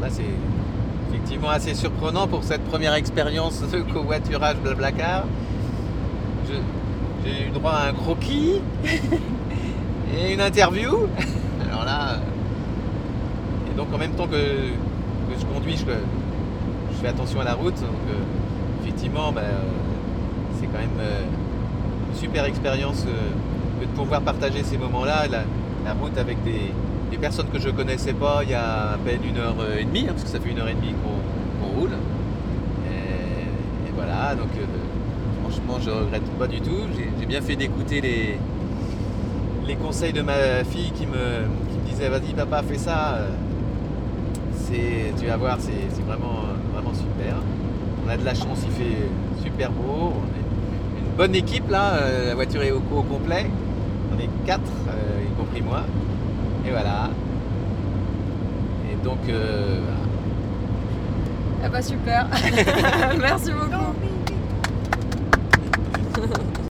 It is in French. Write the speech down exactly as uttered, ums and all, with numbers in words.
là, c'est effectivement assez surprenant pour cette première expérience de covoiturage Blablacar. Je, j'ai eu droit à un croquis et une interview. Alors là, et donc en même temps que, que je conduis, je, je fais attention à la route. Donc euh, effectivement, ben, euh, c'est quand même euh, une super expérience euh, de pouvoir partager ces moments-là, la, la route avec des, des personnes que je ne connaissais pas il y a à peine une heure et demie, hein, parce que ça fait une heure et demie qu'on, qu'on roule. Et, et voilà, donc euh, franchement, je ne regrette pas du tout. J'ai, j'ai bien fait d'écouter les, les conseils de ma fille qui me, qui me disait vas-y papa, fais ça. C'est, tu vas voir, c'est, c'est vraiment, vraiment super. On a de la chance, il fait super beau. On est une bonne équipe là, la voiture est au, au complet. On est quatre, euh, y compris moi. Et voilà. Et donc, euh, voilà. Ah bah super. Merci beaucoup.